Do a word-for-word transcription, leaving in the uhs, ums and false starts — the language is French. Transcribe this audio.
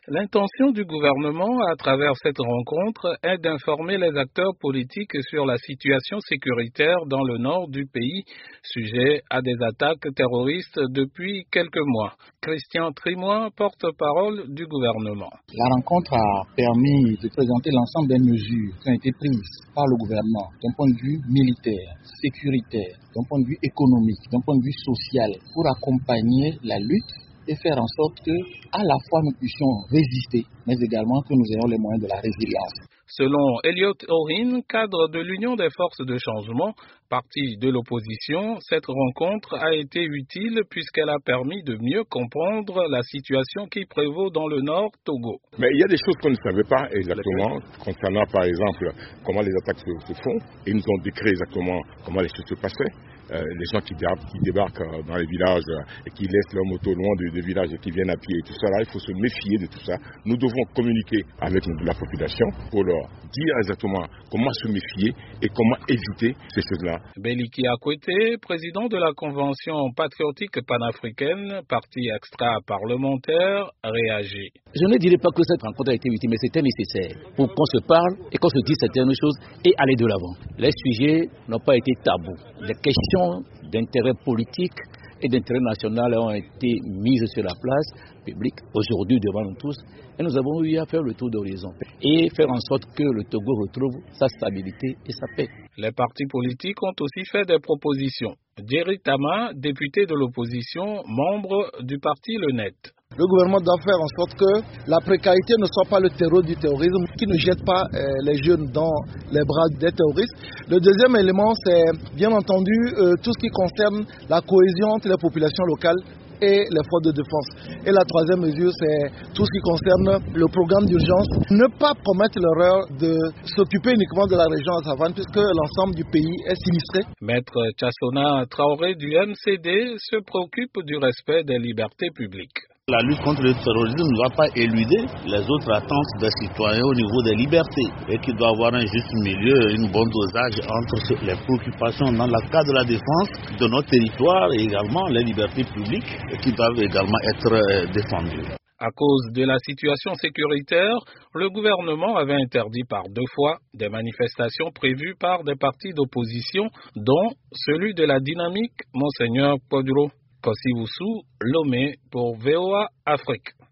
L'intention du gouvernement à travers cette rencontre est d'informer les acteurs politiques sur la situation sécuritaire dans le nord du pays, sujet à des attaques terroristes depuis quelques mois. Christian Trimois, porte-parole du gouvernement. La rencontre a permis de présenter l'ensemble des mesures qui ont été prises par le gouvernement d'un point de vue militaire, sécuritaire, d'un point de vue économique, d'un point de vue social, pour accompagner la lutte et faire en sorte que, à la fois, nous puissions résister, mais également que nous ayons les moyens de la résilience. Selon Elliot Orin, cadre de l'Union des forces de changement, parti de l'opposition, cette rencontre a été utile puisqu'elle a permis de mieux comprendre la situation qui prévaut dans le nord Togo. Mais il y a des choses qu'on ne savait pas exactement, concernant par exemple comment les attaques se, se font. Ils nous ont décrit exactement comment les choses se passaient. Euh, les gens qui, qui débarquent dans les villages et qui laissent leur moto loin des de villages et qui viennent à pied et tout ça, là, il faut se méfier de tout ça. Nous devons communiquer avec la population pour leur dire exactement comment se méfier et comment éviter ces choses-là. Beliki Akwete, président de la Convention patriotique panafricaine, parti extra-parlementaire, réagit. Je ne dirais pas que cette rencontre a été utile, mais c'était nécessaire pour qu'on se parle et qu'on se dise certaines choses et aller de l'avant. Les sujets n'ont pas été tabous. Les questions d'intérêt politique et d'intérêt national ont été mises sur la place publique aujourd'hui devant nous tous et nous avons eu à faire le tour d'horizon et faire en sorte que le Togo retrouve sa stabilité et sa paix. Les partis politiques ont aussi fait des propositions. Jerry Tama, député de l'opposition, membre du parti Le Net. Le gouvernement doit faire en sorte que la précarité ne soit pas le terreau du terrorisme, qui ne jette pas euh, les jeunes dans les bras des terroristes. Le deuxième élément, c'est bien entendu euh, tout ce qui concerne la cohésion entre les populations locales et les forces de défense. Et la troisième mesure, c'est tout ce qui concerne le programme d'urgence. Ne pas commettre l'erreur de s'occuper uniquement de la région à Savane, puisque l'ensemble du pays est sinistré. Maître Tchassona Traoré du M C D se préoccupe du respect des libertés publiques. La lutte contre le terrorisme ne doit pas éluder les autres attentes des citoyens au niveau des libertés et qu'il doit avoir un juste milieu, une bonne dosage entre les préoccupations dans le cadre de la défense de notre territoire et également les libertés publiques qui doivent également être défendues. À cause de la situation sécuritaire, le gouvernement avait interdit par deux fois des manifestations prévues par des partis d'opposition, dont celui de la Dynamique, Monseigneur Poduro. Kossi Wusu, Lomé pour V O A Afrique.